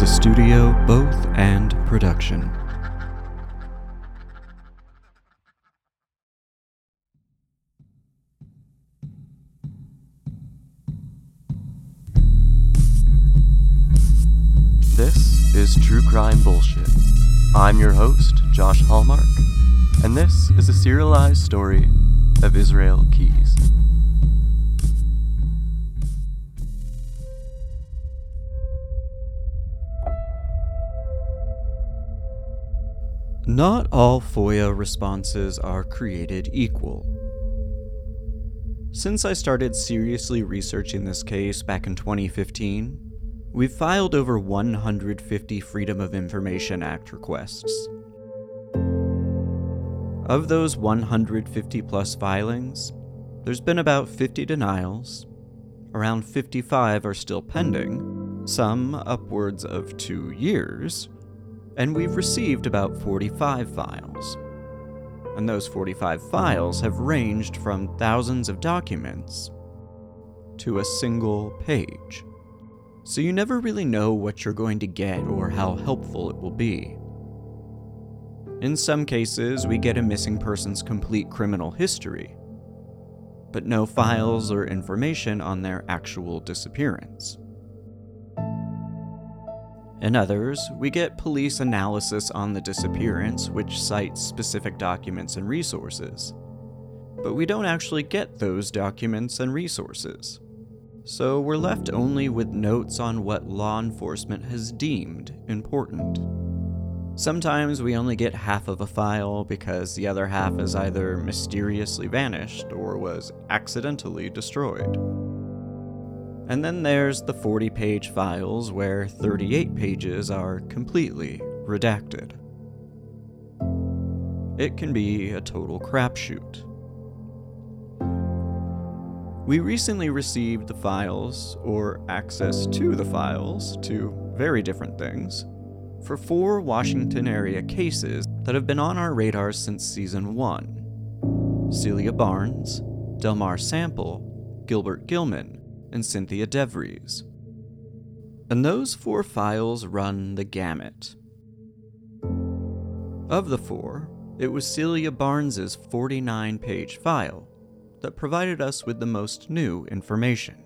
a Studio Both and production. This is True Crime Bullshit. I'm your host, Josh Hallmark, and this is a serialized story of Israel Keyes. Not all FOIA responses are created equal. Since I started seriously researching this case back in 2015, we've filed over 150 Freedom of Information Act requests. Of those 150 plus filings, there's been about 50 denials, around 55 are still pending, some upwards of 2 years, and we've received about 45 files. And those 45 files have ranged from thousands of documents to a single page. So you never really know what you're going to get or how helpful it will be. In some cases, we get a missing person's complete criminal history, but no files or information on their actual disappearance. In others, we get police analysis on the disappearance, which cites specific documents and resources, but we don't actually get those documents and resources. So we're left only with notes on what law enforcement has deemed important. Sometimes we only get half of a file because the other half is either mysteriously vanished or was accidentally destroyed. And then there's the 40-page files where 38 pages are completely redacted. It can be a total crapshoot. We recently received the files, or access to the files, two very different things, for 4 Washington area cases that have been on our radar since Season 1. Celia Barnes, Delmar Sample, Gilbert Gilman, and Cynthia DeVries. And those 4 files run the gamut. Of the 4, it was Celia Barnes's 49-page file that provided us with the most new information.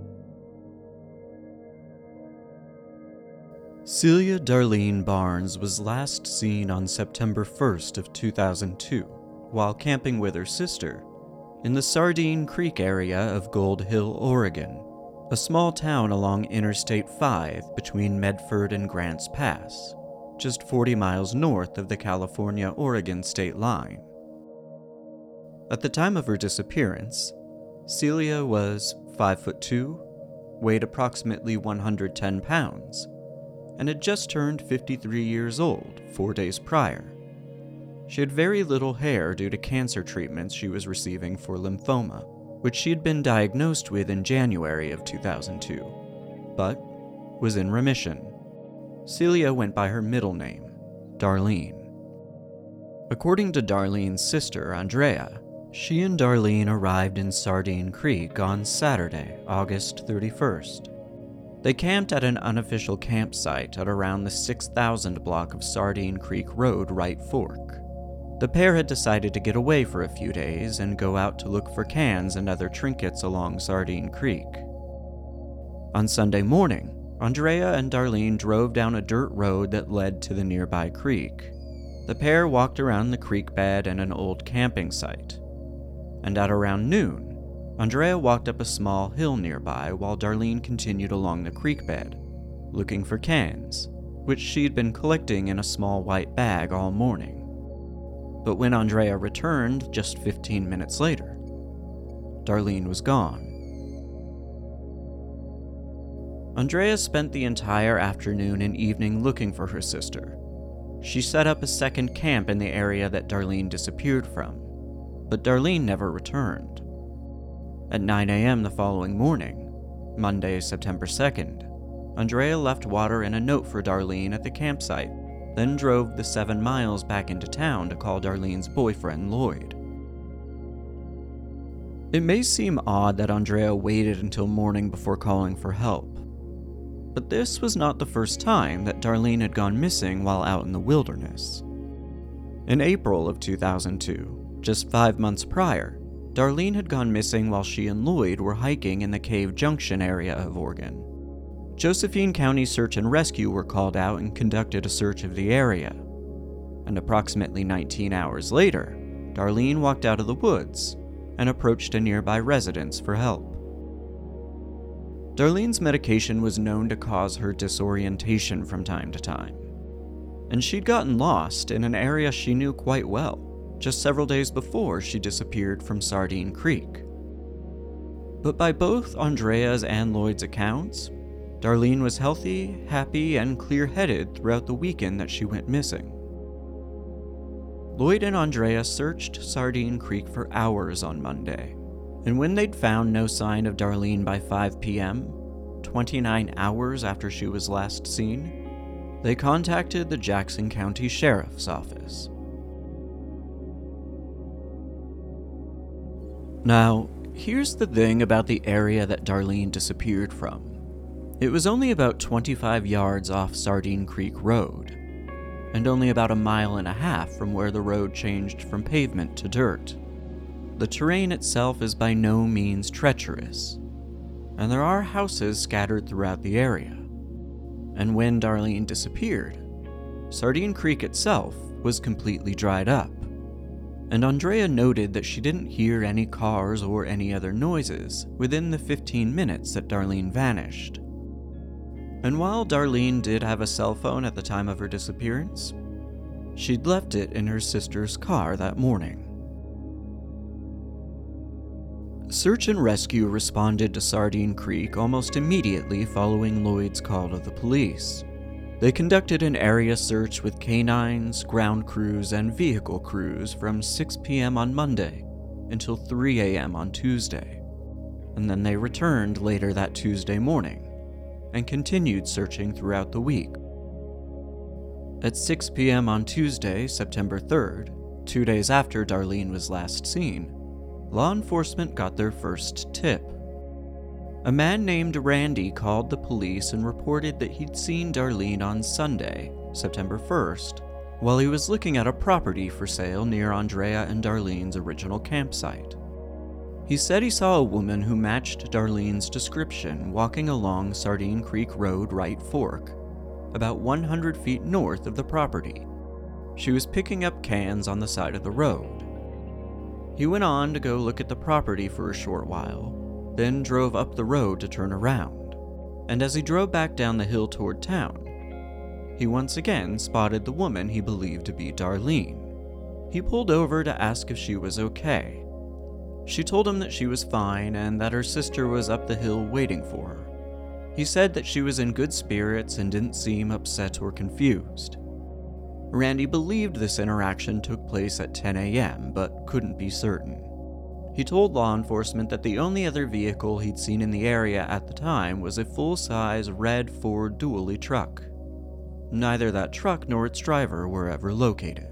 Celia Darlene Barnes was last seen on September 1st of 2002 while camping with her sister in the Sardine Creek area of Gold Hill, Oregon, a small town along Interstate 5 between Medford and Grants Pass, just 40 miles north of the California-Oregon state line. At the time of her disappearance, Celia was 5'2", weighed approximately 110 pounds, and had just turned 53 years old 4 days prior. She had very little hair due to cancer treatments she was receiving for lymphoma, which she had been diagnosed with in January of 2002, but was in remission. Celia went by her middle name, Darlene. According to Darlene's sister, Andrea, she and Darlene arrived in Sardine Creek on Saturday, August 31st. They camped at an unofficial campsite at around the 6,000 block of Sardine Creek Road Right Fork. The pair had decided to get away for a few days and go out to look for cans and other trinkets along Sardine Creek. On Sunday morning, Andrea and Darlene drove down a dirt road that led to the nearby creek. The pair walked around the creek bed and an old camping site. And at around noon, Andrea walked up a small hill nearby while Darlene continued along the creek bed, looking for cans, which she'd been collecting in a small white bag all morning. But when Andrea returned just 15 minutes later, Darlene was gone. Andrea spent the entire afternoon and evening looking for her sister. She set up a second camp in the area that Darlene disappeared from, but Darlene never returned. At 9 a.m. the following morning, Monday, September 2nd, Andrea left water and a note for Darlene at the campsite, then drove the 7 miles back into town to call Darlene's boyfriend, Lloyd. It may seem odd that Andrea waited until morning before calling for help, But this was not the first time that Darlene had gone missing while out in the wilderness. In April of 2002, just 5 months prior, Darlene had gone missing while she and Lloyd were hiking in the Cave Junction area of Oregon. Josephine County Search and Rescue were called out and conducted a search of the area. And approximately 19 hours later, Darlene walked out of the woods and approached a nearby residence for help. Darlene's medication was known to cause her disorientation from time to time, and she'd gotten lost in an area she knew quite well, just several days before she disappeared from Sardine Creek. But by both Andrea's and Lloyd's accounts, Darlene was healthy, happy, and clear-headed throughout the weekend that she went missing. Lloyd and Andrea searched Sardine Creek for hours on Monday, and when they'd found no sign of Darlene by 5 p.m., 29 hours after she was last seen, they contacted the Jackson County Sheriff's Office. Now, here's the thing about the area that Darlene disappeared from. It was only about 25 yards off Sardine Creek Road, and only about 1.5 miles from where the road changed from pavement to dirt. The terrain itself is by no means treacherous, and there are houses scattered throughout the area. And when Darlene disappeared, Sardine Creek itself was completely dried up, and Andrea noted that she didn't hear any cars or any other noises within the 15 minutes that Darlene vanished. And while Darlene did have a cell phone at the time of her disappearance, she'd left it in her sister's car that morning. Search and rescue responded to Sardine Creek almost immediately following Lloyd's call to the police. They conducted an area search with canines, ground crews, and vehicle crews from 6 p.m. on Monday until 3 a.m. on Tuesday, and then they returned later that Tuesday morning and continued searching throughout the week. At 6 p.m. on Tuesday, September 3rd, 2 days after Darlene was last seen, law enforcement got their first tip. A man named Randy called the police and reported that he'd seen Darlene on Sunday, September 1st, while he was looking at a property for sale near Andrea and Darlene's original campsite. He said he saw a woman who matched Darlene's description walking along Sardine Creek Road Right Fork, about 100 feet north of the property. She was picking up cans on the side of the road. He went on to go look at the property for a short while, then drove up the road to turn around, and as he drove back down the hill toward town, he once again spotted the woman he believed to be Darlene. He pulled over to ask if she was okay. She told him that she was fine and that her sister was up the hill waiting for her. He said that she was in good spirits and didn't seem upset or confused. Randy believed this interaction took place at 10 a.m., but couldn't be certain. He told law enforcement that the only other vehicle he'd seen in the area at the time was a full-size red Ford dually truck. Neither that truck nor its driver were ever located.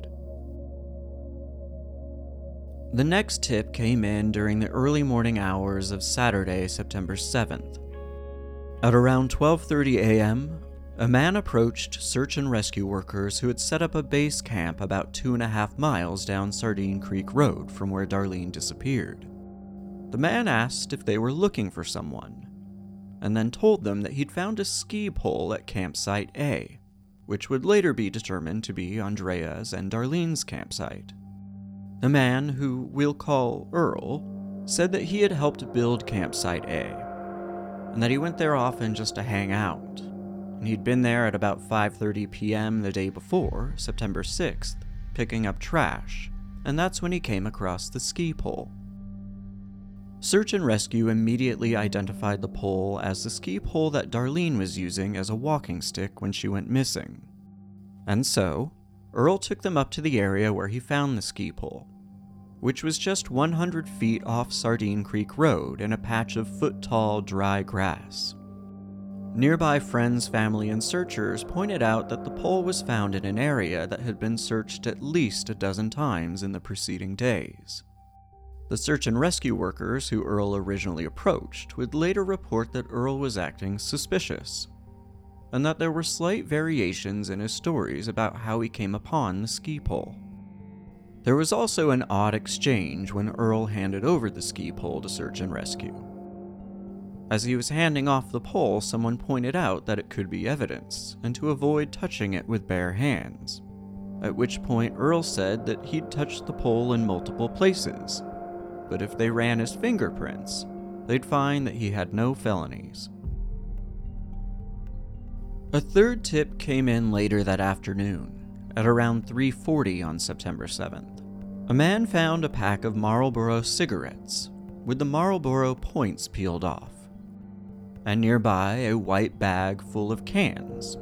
The next tip came in during the early morning hours of Saturday, September 7th. At around 12:30 a.m., a man approached search and rescue workers who had set up a base camp about 2.5 miles down Sardine Creek Road from where Darlene disappeared. The man asked if they were looking for someone, and then told them that he'd found a ski pole at Campsite A, which would later be determined to be Andrea's and Darlene's campsite. The man, who we'll call Earl, said that he had helped build Campsite A, and that he went there often just to hang out. And he'd been there at about 5:30 p.m. the day before, September 6th, picking up trash, and that's when he came across the ski pole. Search and rescue immediately identified the pole as the ski pole that Darlene was using as a walking stick when she went missing. And so, Earl took them up to the area where he found the ski pole, which was just 100 feet off Sardine Creek Road in a patch of foot-tall dry grass. Nearby friends, family, and searchers pointed out that the pole was found in an area that had been searched at least a dozen times in the preceding days. The search and rescue workers who Earl originally approached would later report that Earl was acting suspicious, and that there were slight variations in his stories about how he came upon the ski pole. There was also an odd exchange when Earl handed over the ski pole to search and rescue. As he was handing off the pole, someone pointed out that it could be evidence, and to avoid touching it with bare hands. At which point Earl said that he'd touched the pole in multiple places, but if they ran his fingerprints, they'd find that he had no felonies. A third tip came in later that afternoon, at around 3:40 on September 7th. A man found a pack of Marlboro cigarettes, with the Marlboro points peeled off, and nearby a white bag full of cans.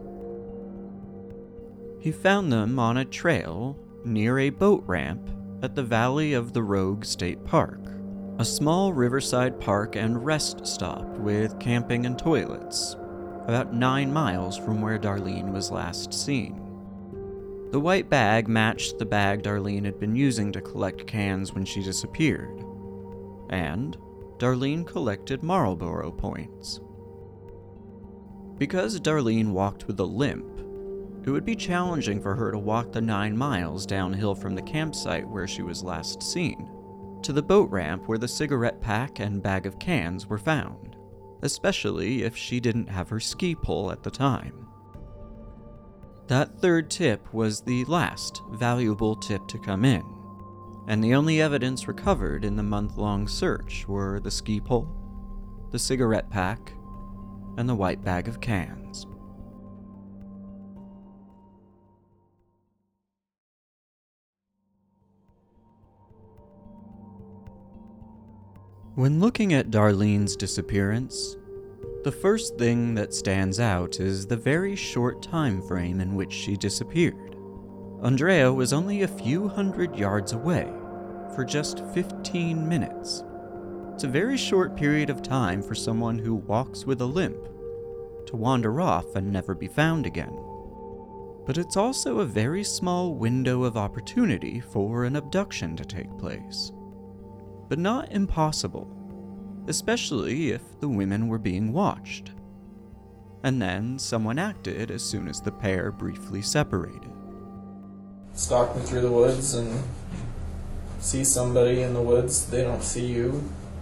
He found them on a trail near a boat ramp at the Valley of the Rogue State Park, a small riverside park and rest stop with camping and toilets, about 9 miles from where Darlene was last seen. The white bag matched the bag Darlene had been using to collect cans when she disappeared, and Darlene collected Marlboro points. Because Darlene walked with a limp, it would be challenging for her to walk the 9 miles downhill from the campsite where she was last seen, to the boat ramp where the cigarette pack and bag of cans were found, especially if she didn't have her ski pole at the time. That third tip was the last valuable tip to come in, and the only evidence recovered in the month-long search were the ski pole, the cigarette pack, and the white bag of cans. When looking at Darlene's disappearance, the first thing that stands out is the very short time frame in which she disappeared. Andrea was only a few hundred yards away for just 15 minutes. It's a very short period of time for someone who walks with a limp to wander off and never be found again. But it's also a very small window of opportunity for an abduction to take place. But not impossible, especially if the women were being watched. And then someone acted as soon as the pair briefly separated. Stalking through the woods and see somebody in the woods, they don't see you.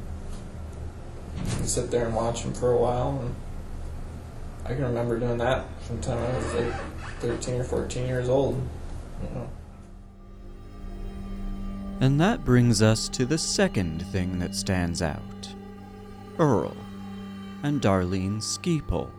You sit there and watch them for a while, and I can remember doing that from the time I was like 13 or 14 years old. And that brings us to the second thing that stands out. Earl and Darlene's ski pole.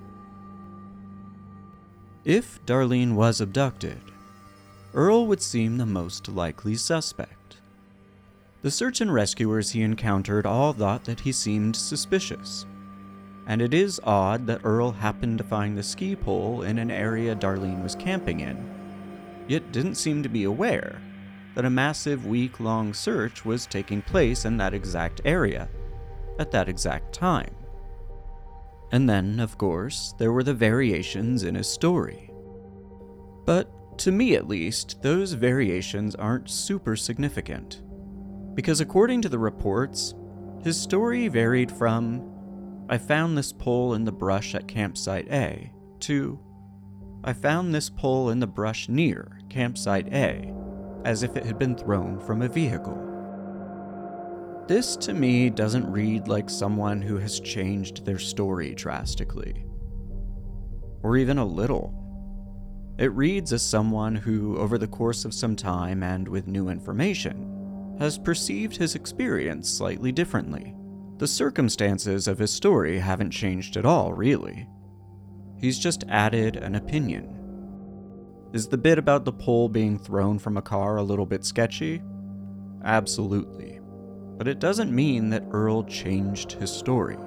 If Darlene was abducted, Earl would seem the most likely suspect. The search and rescuers he encountered all thought that he seemed suspicious, and it is odd that Earl happened to find the ski pole in an area Darlene was camping in, yet didn't seem to be aware that a massive week-long search was taking place in that exact area, at that exact time. And then, of course, there were the variations in his story. But, to me at least, those variations aren't super significant, because according to the reports, his story varied from, "I found this pole in the brush at campsite A," to, "I found this pole in the brush near campsite A," as if it had been thrown from a vehicle. This, to me, doesn't read like someone who has changed their story drastically, or even a little. It reads as someone who, over the course of some time and with new information, has perceived his experience slightly differently. The circumstances of his story haven't changed at all, really. He's just added an opinion. Is the bit about the pole being thrown from a car a little bit sketchy? Absolutely. But it doesn't mean that Earl changed his story.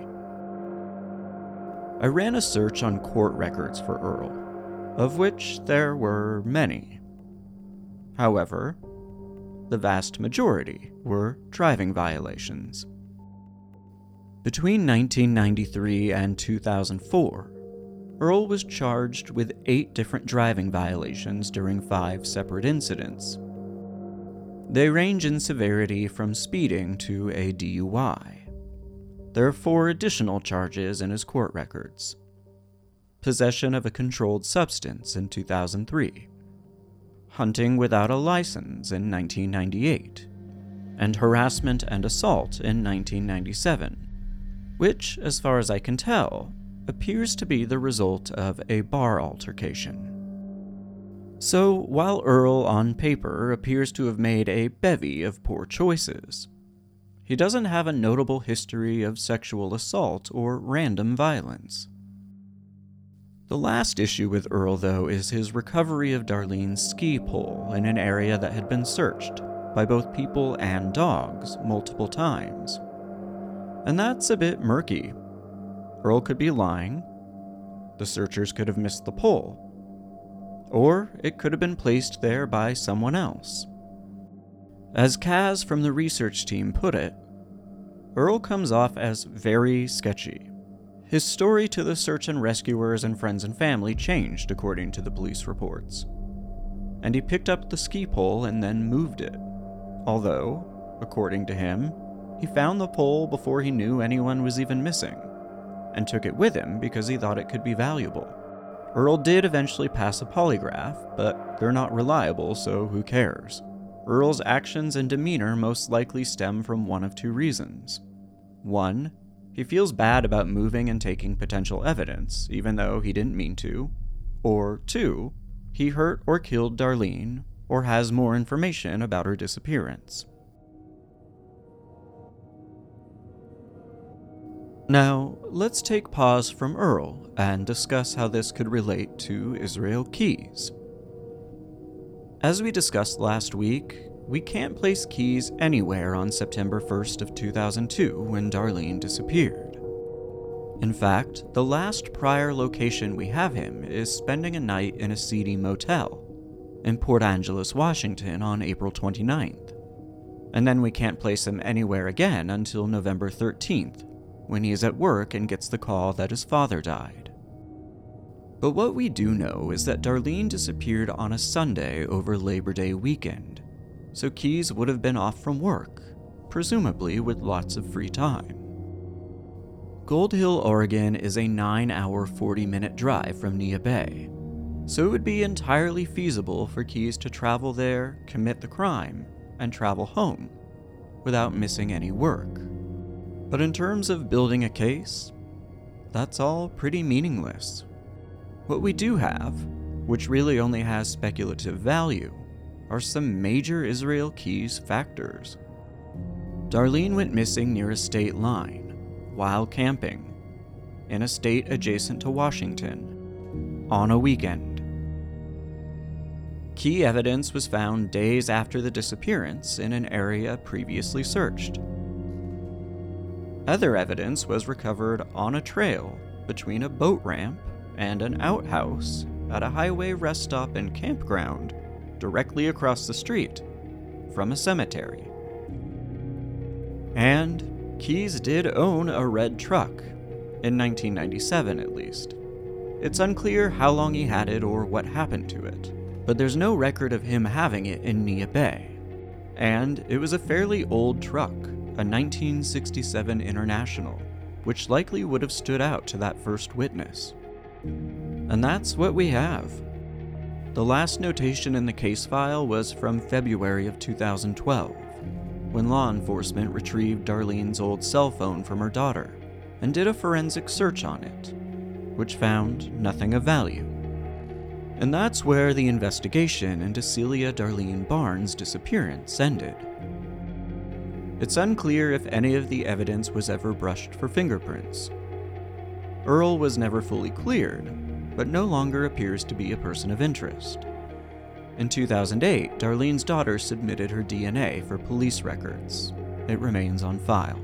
I ran a search on court records for Earl, of which there were many. However, the vast majority were driving violations. Between 1993 and 2004, Earl was charged with 8 different driving violations during 5 separate incidents. They range in severity from speeding to a DUI. There are 4 additional charges in his court records. possession of a controlled substance in 2003, hunting without a license in 1998, and harassment and assault in 1997, which, as far as I can tell, appears to be the result of a bar altercation. So, while Earl on paper appears to have made a bevy of poor choices, he doesn't have a notable history of sexual assault or random violence. The last issue with Earl, though, is his recovery of Darlene's ski pole in an area that had been searched by both people and dogs multiple times. And that's a bit murky. Earl could be lying, the searchers could have missed the pole, or it could have been placed there by someone else. As Kaz from the research team put it, Earl comes off as very sketchy. His story to the search and rescuers and friends and family changed according to the police reports, and he picked up the ski pole and then moved it, although, according to him, he found the pole before he knew anyone was even missing, and took it with him because he thought it could be valuable. Earl did eventually pass a polygraph, but they're not reliable, so who cares? Earl's actions and demeanor most likely stem from one of two reasons. 1, he feels bad about moving and taking potential evidence, even though he didn't mean to. Or 2, he hurt or killed Darlene, or has more information about her disappearance. Now, let's take pause from Earl and discuss how this could relate to Israel Keyes. As we discussed last week, we can't place Keyes anywhere on September 1st of 2002 when Darlene disappeared. In fact, the last prior location we have him is spending a night in a seedy motel in Port Angeles, Washington on April 29th. And then we can't place him anywhere again until November 13th, when he is at work and gets the call that his father died. But what we do know is that Darlene disappeared on a Sunday over Labor Day weekend, so Keyes would have been off from work, presumably with lots of free time. Gold Hill, Oregon is a 9-hour, 40-minute drive from Neah Bay, so it would be entirely feasible for Keyes to travel there, commit the crime, and travel home, without missing any work. But in terms of building a case, that's all pretty meaningless. What we do have, which really only has speculative value, are some major Israel Keyes factors. Darlene went missing near a state line, while camping, in a state adjacent to Washington, on a weekend. Key evidence was found days after the disappearance in an area previously searched. Other evidence was recovered on a trail between a boat ramp and an outhouse at a highway rest stop and campground directly across the street from a cemetery. And Keyes did own a red truck, in 1997 at least. It's unclear how long he had it or what happened to it, but there's no record of him having it in Neah Bay. And it was a fairly old truck, a 1967 International, which likely would have stood out to that first witness. And that's what we have. The last notation in the case file was from February of 2012, when law enforcement retrieved Darlene's old cell phone from her daughter and did a forensic search on it, which found nothing of value. And that's where the investigation into Celia Darlene Barnes' disappearance ended. It's unclear if any of the evidence was ever brushed for fingerprints. Earl was never fully cleared, but no longer appears to be a person of interest. In 2008, Darlene's daughter submitted her DNA for police records. It remains on file.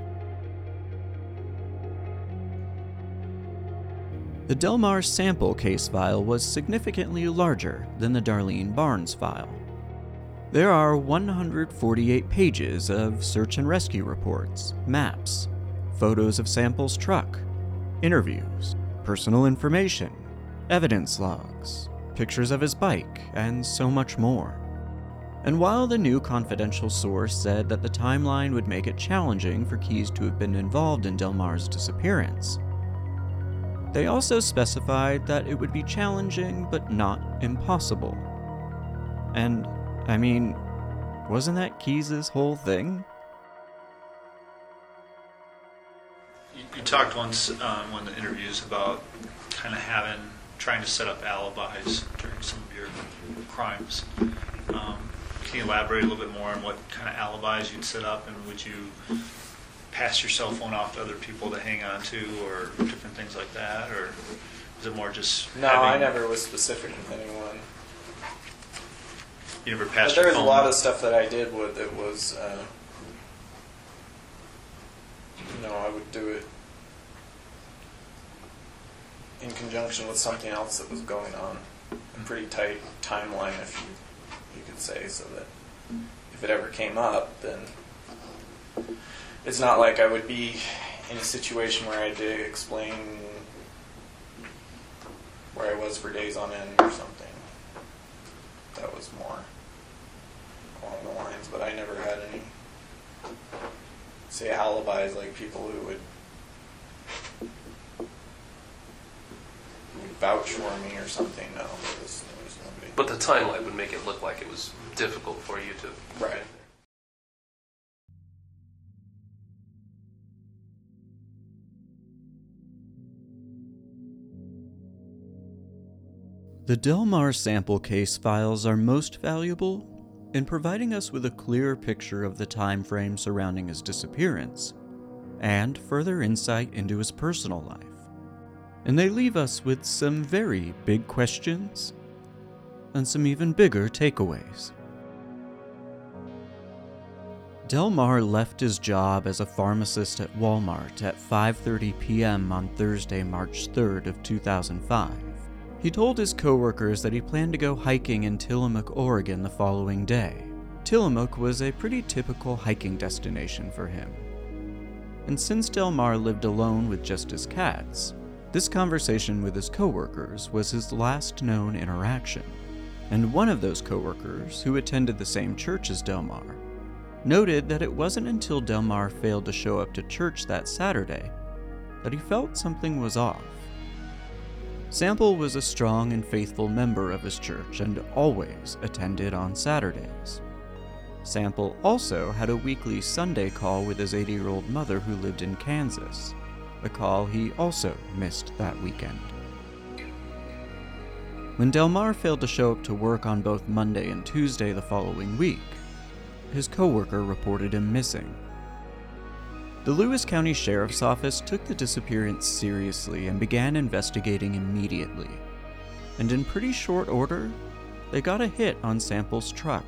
The Delmar sample case file was significantly larger than the Darlene Barnes file. There are 148 pages of search and rescue reports, maps, photos of Sample's truck, interviews, personal information, evidence logs, pictures of his bike, and so much more. And while the new confidential source said that the timeline would make it challenging for Keyes to have been involved in Delmar's disappearance, They also specified that it would be challenging but not impossible. And, I mean, wasn't that Keyes' whole thing? You talked once on one of the interviews about kind of trying to set up alibis during some of your crimes. Can you elaborate a little bit more on what kind of alibis you'd set up, and would you pass your cell phone off to other people to hang on to, or different things like that, or is it more just No, I never was specific with anyone. You never passed But your there was phone? a lot of stuff that I did with it was, I would do it in conjunction with something else that was going on. A pretty tight timeline, if you could say, so that if it ever came up, then it's not like I would be in a situation where I had to explain where I was for days on end or something. That was more along the lines, but I never had any, say, alibis like people who would vouch for me or something. No, there was nobody. But the timeline would make it look like it was difficult for you to... Right. The Del Mar sample case files are most valuable in providing us with a clearer picture of the time frame surrounding his disappearance, and further insight into his personal life. And they leave us with some very big questions, and some even bigger takeaways. Del Mar left his job as a pharmacist at Walmart at 5:30 p.m. on Thursday, March 3rd of 2005. He told his coworkers that he planned to go hiking in Tillamook, Oregon the following day. Tillamook was a pretty typical hiking destination for him. And since Del Mar lived alone with just his cats, this conversation with his coworkers was his last known interaction. And one of those coworkers, who attended the same church as Del Mar, noted that it wasn't until Del Mar failed to show up to church that Saturday that he felt something was off. Sample was a strong and faithful member of his church and always attended on Saturdays. Sample also had a weekly Sunday call with his 80-year-old mother who lived in Kansas, a call he also missed that weekend. When Del Mar failed to show up to work on both Monday and Tuesday the following week, his coworker reported him missing. The Lewis County Sheriff's Office took the disappearance seriously and began investigating immediately. And in pretty short order, they got a hit on Sample's truck.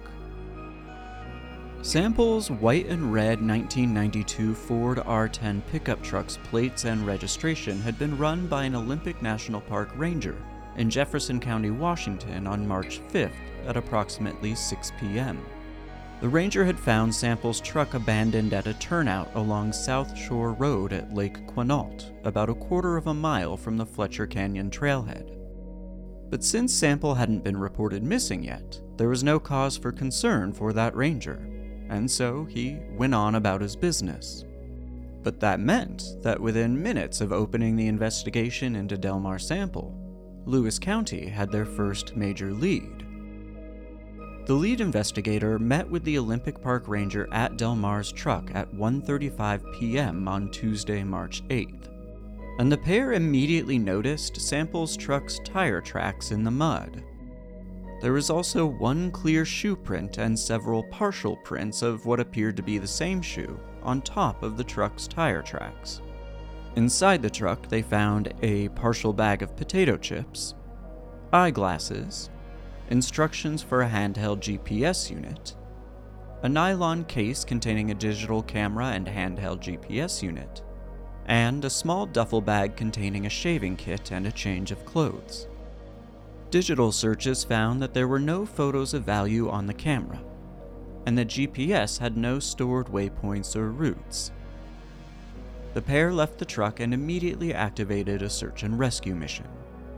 Sample's white and red 1992 Ford R10 pickup truck's plates and registration had been run by an Olympic National Park ranger in Jefferson County, Washington on March 5th at approximately 6 p.m. The ranger had found Sample's truck abandoned at a turnout along South Shore Road at Lake Quinault, about a quarter of a mile from the Fletcher Canyon trailhead. But since Sample hadn't been reported missing yet, there was no cause for concern for that ranger, and so he went on about his business. But that meant that within minutes of opening the investigation into Del Mar Sample, Lewis County had their first major lead. The lead investigator met with the Olympic Park ranger at Del Mar's truck at 1:35 p.m. on Tuesday, March 8th, and the pair immediately noticed Sample's truck's tire tracks in the mud. There was also one clear shoe print and several partial prints of what appeared to be the same shoe on top of the truck's tire tracks. Inside the truck, they found a partial bag of potato chips, eyeglasses, instructions for a handheld GPS unit, a nylon case containing a digital camera and handheld GPS unit, and a small duffel bag containing a shaving kit and a change of clothes. Digital searches found that there were no photos of value on the camera, and the GPS had no stored waypoints or routes. The pair left the truck and immediately activated a search and rescue mission.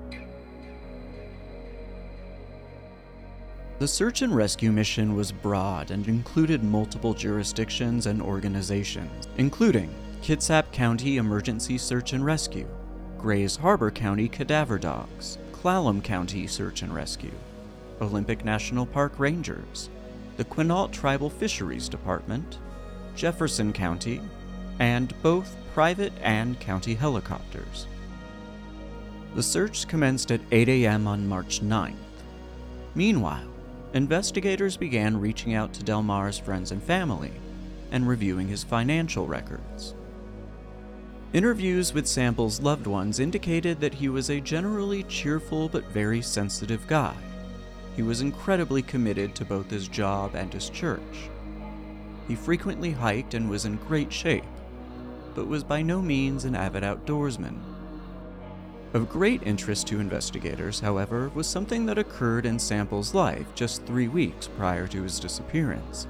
The search and rescue mission was broad and included multiple jurisdictions and organizations, including Kitsap County Emergency Search and Rescue, Grays Harbor County Cadaver Dogs, Clallam County Search and Rescue, Olympic National Park Rangers, the Quinault Tribal Fisheries Department, Jefferson County, and both private and county helicopters. The search commenced at 8 a.m. on March 9th. Meanwhile, investigators began reaching out to Delmar's friends and family and reviewing his financial records. Interviews with Sample's loved ones indicated that he was a generally cheerful but very sensitive guy. He was incredibly committed to both his job and his church. He frequently hiked and was in great shape, but was by no means an avid outdoorsman. Of great interest to investigators, however, was something that occurred in Sample's life just 3 weeks prior to his disappearance.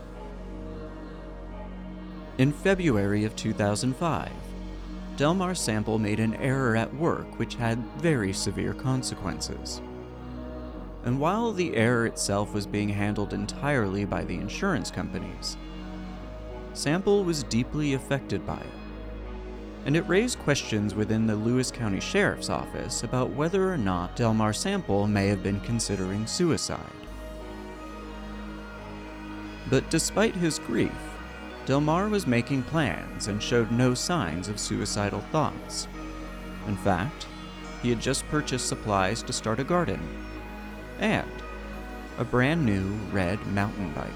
In February of 2005, Delmar Sample made an error at work which had very severe consequences. And while the error itself was being handled entirely by the insurance companies, Sample was deeply affected by it. And it raised questions within the Lewis County Sheriff's Office about whether or not Delmar Sample may have been considering suicide. But despite his grief, Delmar was making plans and showed no signs of suicidal thoughts. In fact, he had just purchased supplies to start a garden and a brand new red mountain bike.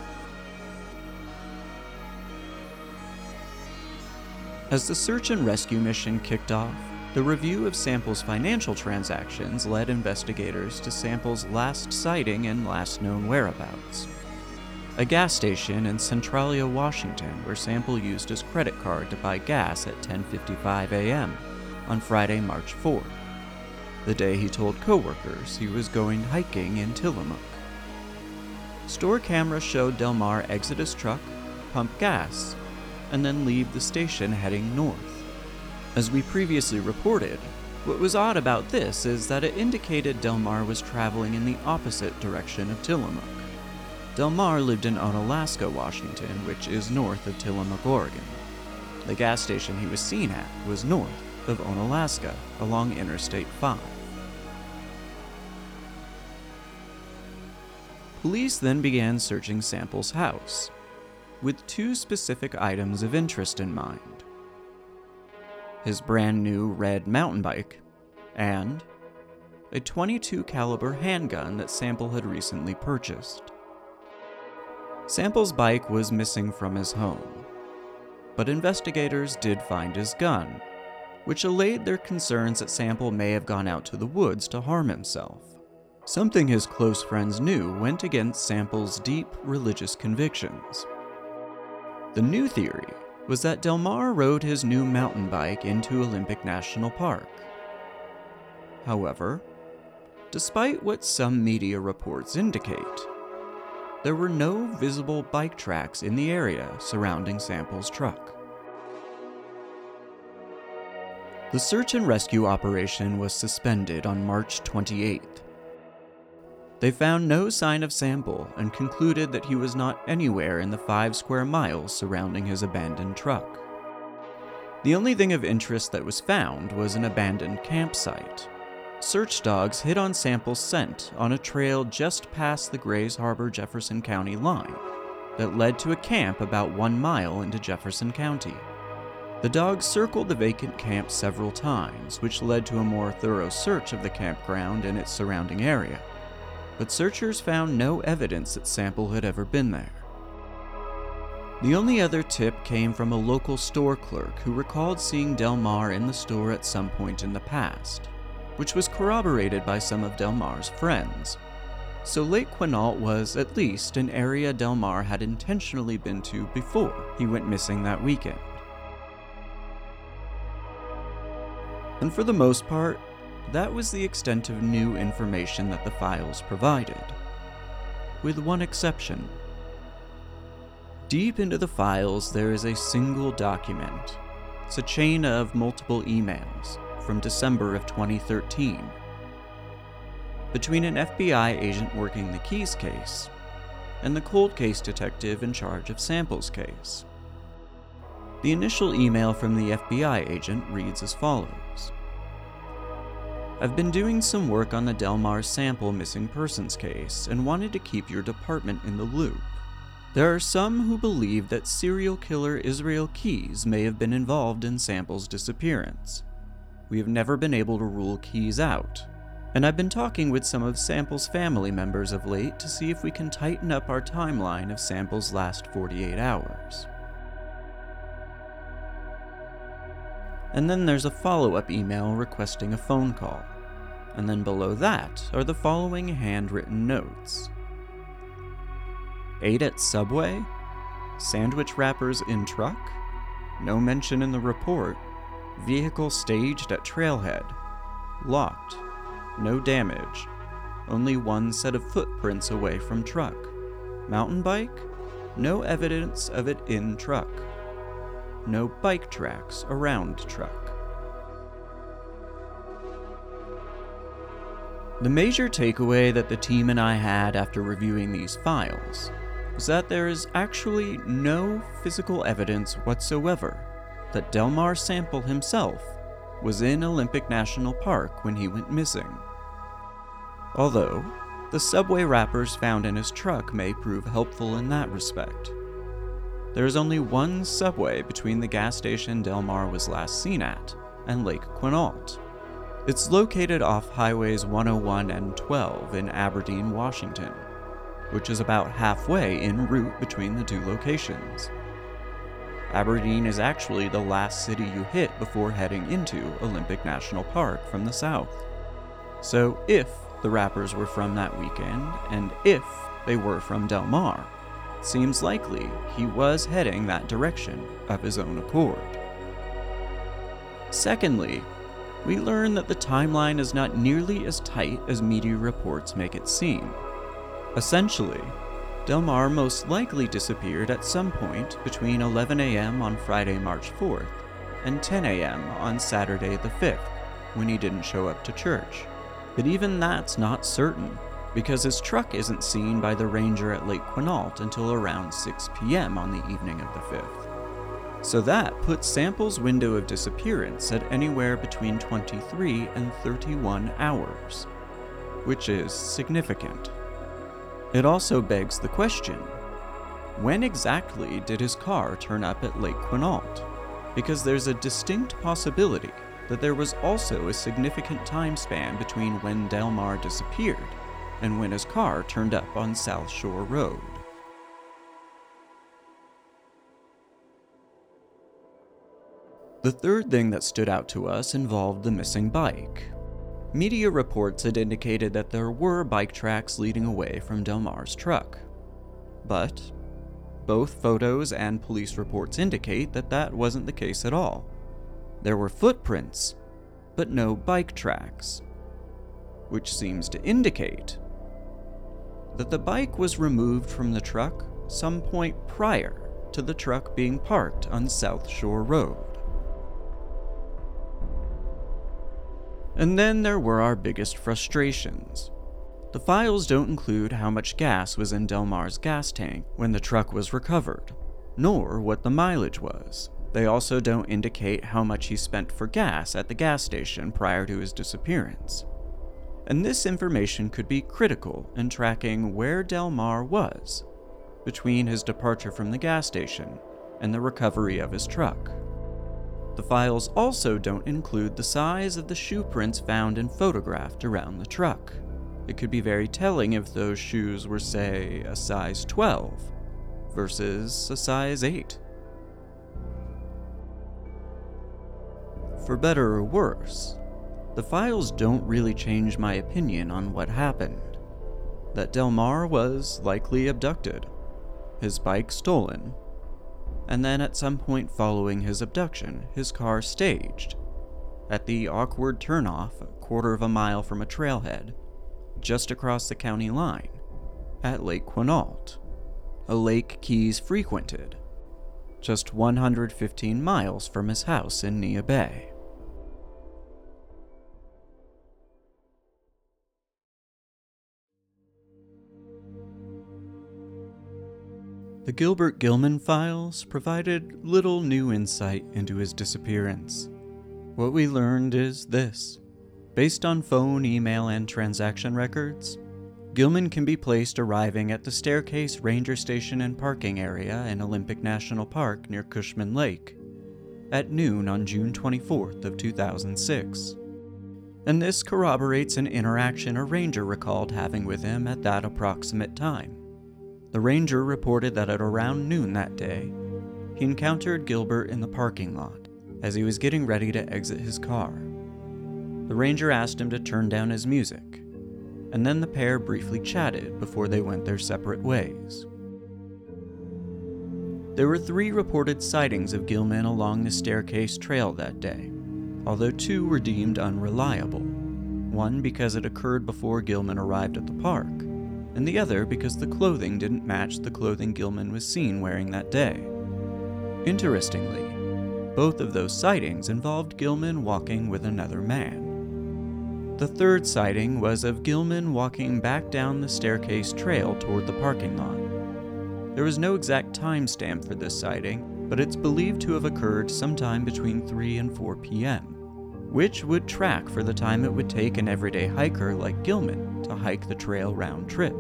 As the search and rescue mission kicked off, the review of Sample's financial transactions led investigators to Sample's last sighting and last known whereabouts: a gas station in Centralia, Washington, where Sample used his credit card to buy gas at 10:55 a.m. on Friday, March 4th, the day he told coworkers he was going hiking in Tillamook. Store cameras showed Delmar exit his truck, pump gas, and then leave the station heading north. As we previously reported, what was odd about this is that it indicated Delmar was traveling in the opposite direction of Tillamook. Delmar lived in Onalaska, Washington, which is north of Tillamook, Oregon. The gas station he was seen at was north of Onalaska, along Interstate 5. Police then began searching Sample's house, with two specific items of interest in mind: his brand new red mountain bike and a .22 caliber handgun that Sample had recently purchased. Sample's bike was missing from his home, but investigators did find his gun, which allayed their concerns that Sample may have gone out to the woods to harm himself. Something his close friends knew went against Sample's deep religious convictions. The new theory was that Delmar rode his new mountain bike into Olympic National Park. However, despite what some media reports indicate, there were no visible bike tracks in the area surrounding Sample's truck. The search and rescue operation was suspended on March 28th. They found no sign of Sample and concluded that he was not anywhere in the 5 square miles surrounding his abandoned truck. The only thing of interest that was found was an abandoned campsite. Search dogs hit on Sample's scent on a trail just past the Grays Harbor Jefferson County line that led to a camp about 1 mile into Jefferson County. The dogs circled the vacant camp several times, which led to a more thorough search of the campground and its surrounding area, but searchers found no evidence that Sample had ever been there. The only other tip came from a local store clerk who recalled seeing Delmar in the store at some point in the past, which was corroborated by some of Delmar's friends. So Lake Quinault was at least an area Delmar had intentionally been to before he went missing that weekend. And for the most part, that was the extent of new information that the files provided, with one exception. Deep into the files, there is a single document. It's a chain of multiple emails from December of 2013 between an FBI agent working the Keys case and the cold case detective in charge of Sample's case. The initial email from the FBI agent reads as follows: I've been doing some work on the Del Mar sample missing persons case and wanted to keep your department in the loop. There are some who believe that serial killer Israel Keyes may have been involved in Sample's disappearance. We have never been able to rule Keyes out, and I've been talking with some of Sample's family members of late to see if we can tighten up our timeline of Sample's last 48 hours. And then there's a follow-up email requesting a phone call. And then below that are the following handwritten notes. 8 at Subway? Sandwich wrappers in truck? No mention in the report. Vehicle staged at Trailhead. Locked. No damage. Only one set of footprints away from truck. Mountain bike? No evidence of it in truck. No bike tracks around truck. The major takeaway that the team and I had after reviewing these files was that there is actually no physical evidence whatsoever that Del Mar Sample himself was in Olympic National Park when he went missing. Although, the Subway wrappers found in his truck may prove helpful in that respect. There is only one Subway between the gas station Del Mar was last seen at and Lake Quinault. It's located off Highways 101 and 12 in Aberdeen, Washington, which is about halfway en route between the two locations. Aberdeen is actually the last city you hit before heading into Olympic National Park from the south. So if the wrappers were from that weekend, and if they were from Del Mar, seems likely he was heading that direction of his own accord. Secondly, we learn that the timeline is not nearly as tight as media reports make it seem. Essentially, Del Mar most likely disappeared at some point between 11 a.m. on Friday, March 4th, and 10 a.m. on Saturday the 5th, when he didn't show up to church. But even that's not certain, because his truck isn't seen by the ranger at Lake Quinault until around 6 p.m. on the evening of the 5th. So that puts Sample's window of disappearance at anywhere between 23 and 31 hours, which is significant. It also begs the question, when exactly did his car turn up at Lake Quinault? Because there's a distinct possibility that there was also a significant time span between when Del Mar disappeared and when his car turned up on South Shore Road. The third thing that stood out to us involved the missing bike. Media reports had indicated that there were bike tracks leading away from Del Mar's truck. But both photos and police reports indicate that that wasn't the case at all. There were footprints, but no bike tracks, which seems to indicate that the bike was removed from the truck some point prior to the truck being parked on South Shore Road. And then there were our biggest frustrations. The files don't include how much gas was in Del Mar's gas tank when the truck was recovered, nor what the mileage was. They also don't indicate how much he spent for gas at the gas station prior to his disappearance. And this information could be critical in tracking where Del Mar was between his departure from the gas station and the recovery of his truck. The files also don't include the size of the shoe prints found and photographed around the truck. It could be very telling if those shoes were, say, a size 12 versus a size 8. For better or worse, the files don't really change my opinion on what happened. That Del Mar was likely abducted, his bike stolen, and then at some point following his abduction, his car staged at the awkward turnoff a quarter of a mile from a trailhead, just across the county line, at Lake Quinault, a lake Keyes frequented, just 115 miles from his house in Neah Bay. The Gilbert Gilman files provided little new insight into his disappearance. What we learned is this. Based on phone, email, and transaction records, Gilman can be placed arriving at the Staircase Ranger Station and Parking Area in Olympic National Park near Cushman Lake at noon on June 24th of 2006. And this corroborates an interaction a ranger recalled having with him at that approximate time. The ranger reported that at around noon that day, he encountered Gilbert in the parking lot as he was getting ready to exit his car. The ranger asked him to turn down his music, and then the pair briefly chatted before they went their separate ways. There were 3 reported sightings of Gilman along the Staircase Trail that day, although 2 were deemed unreliable, one because it occurred before Gilman arrived at the park, and the other because the clothing didn't match the clothing Gilman was seen wearing that day. Interestingly, both of those sightings involved Gilman walking with another man. The 3rd sighting was of Gilman walking back down the Staircase Trail toward the parking lot. There was no exact timestamp for this sighting, but it's believed to have occurred sometime between 3 and 4 p.m., which would track for the time it would take an everyday hiker like Gilman to hike the trail round trip.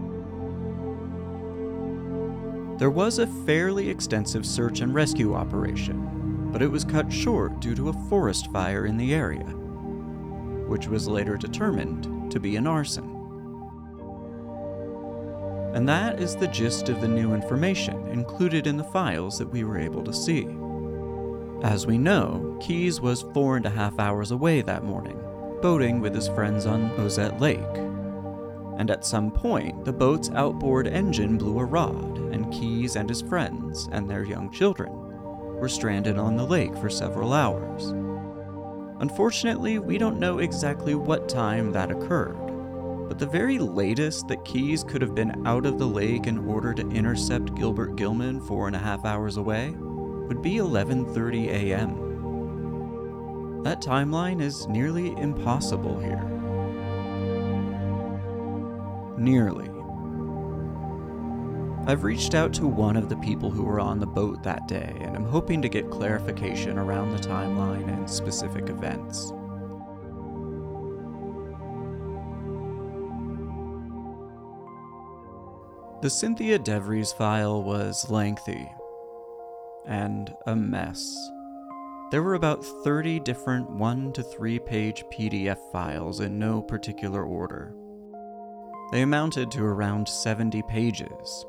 There was a fairly extensive search and rescue operation, but it was cut short due to a forest fire in the area, which was later determined to be an arson. And that is the gist of the new information included in the files that we were able to see. As we know, Keyes was 4.5 hours away that morning, boating with his friends on Ozette Lake. And at some point, the boat's outboard engine blew a rod, and Keyes and his friends, and their young children, were stranded on the lake for several hours. Unfortunately, we don't know exactly what time that occurred, but the very latest that Keyes could have been out of the lake in order to intercept Gilbert Gilman 4.5 hours away would be 11:30 a.m. That timeline is nearly impossible here. Nearly. I've reached out to one of the people who were on the boat that day, and I'm hoping to get clarification around the timeline and specific events. The Cynthia DeVries file was lengthy and a mess. There were about 30 different 1 to 3 page PDF files in no particular order. They amounted to around 70 pages.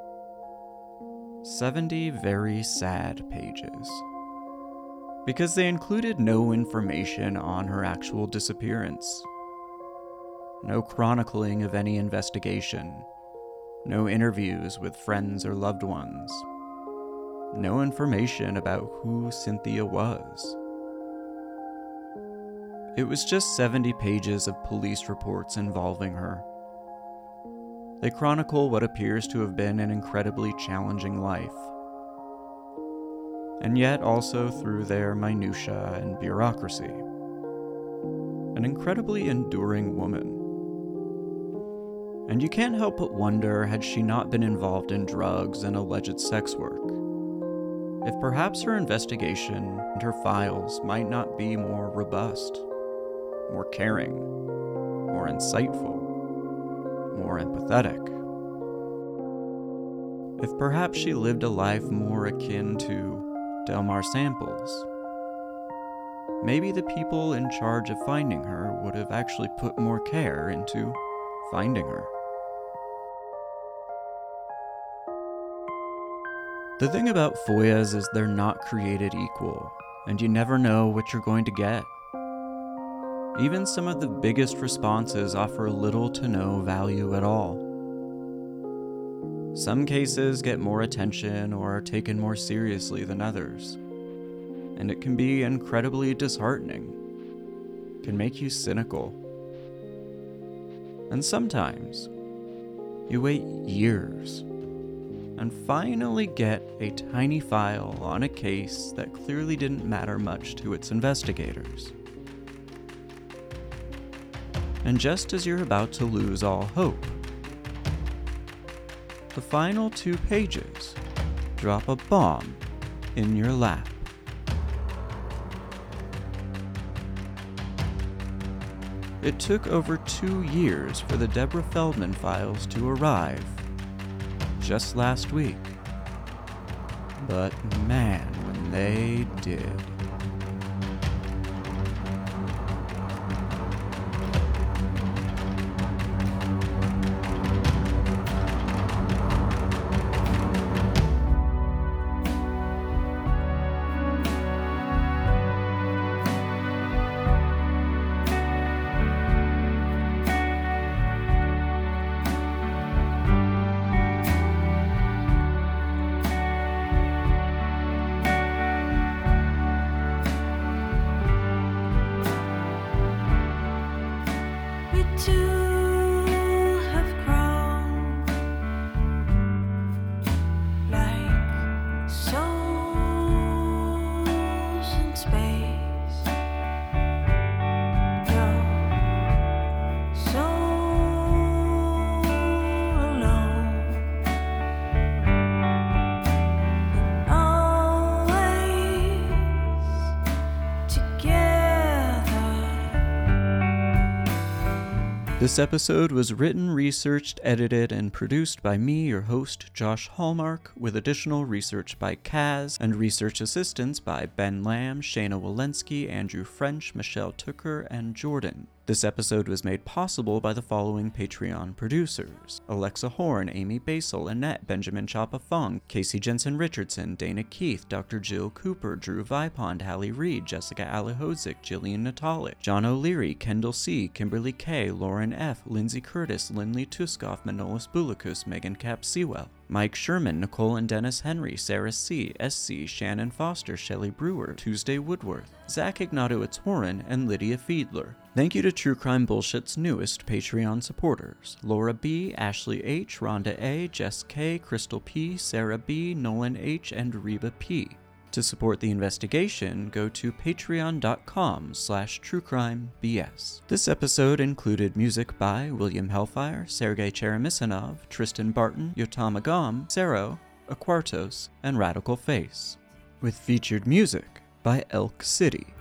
70 very sad pages. Because they included no information on her actual disappearance. No chronicling of any investigation. No interviews with friends or loved ones. No information about who Cynthia was. It was just 70 pages of police reports involving her. They chronicle what appears to have been an incredibly challenging life, and yet also through their minutiae and bureaucracy. An incredibly enduring woman. And you can't help but wonder, had she not been involved in drugs and alleged sex work, if perhaps her investigation and her files might not be more robust, more caring, more insightful, more empathetic. If perhaps she lived a life more akin to Delmar Samples, maybe the people in charge of finding her would have actually put more care into finding her. The thing about FOIAs is they're not created equal, and you never know what you're going to get. Even some of the biggest responses offer little to no value at all. Some cases get more attention or are taken more seriously than others, and it can be incredibly disheartening. It can make you cynical. And sometimes, you wait years and finally get a tiny file on a case that clearly didn't matter much to its investigators. And just as you're about to lose all hope, the final 2 pages drop a bomb in your lap. It took over 2 years for the Deborah Feldman files to arrive. Just last week. But man, when they did. This episode was written, researched, edited, and produced by me, your host, Josh Hallmark, with additional research by Kaz, and research assistance by Ben Lamb, Shayna Walensky, Andrew French, Michelle Tucker, and Jordan. This episode was made possible by the following Patreon producers: Alexa Horn, Amy Basel, Annette, Benjamin Chapa Fong, Casey Jensen Richardson, Dana Keith, Dr. Jill Cooper, Drew Vipond, Hallie Reed, Jessica Alihodzic, Jillian Natalik, John O'Leary, Kendall C., Kimberly K., Lauren F., Lindsay Curtis, Lindley Tuskoff, Manolis Bulakus, Megan Cap Sewell, Mike Sherman, Nicole and Dennis Henry, Sarah C., SC, Shannon Foster, Shelley Brewer, Tuesday Woodworth, Zach Ignatowiczwarren, and Lydia Fiedler. Thank you to True Crime Bullshit's newest Patreon supporters: Laura B., Ashley H., Rhonda A., Jess K., Crystal P., Sarah B., Nolan H., and Reba P. To support the investigation, go to patreon.com/truecrimebs. This episode included music by William Hellfire, Sergei Cheremisinov, Tristan Barton, Yotam Agam, Sero, Aquartos, and Radical Face, with featured music by Elk City.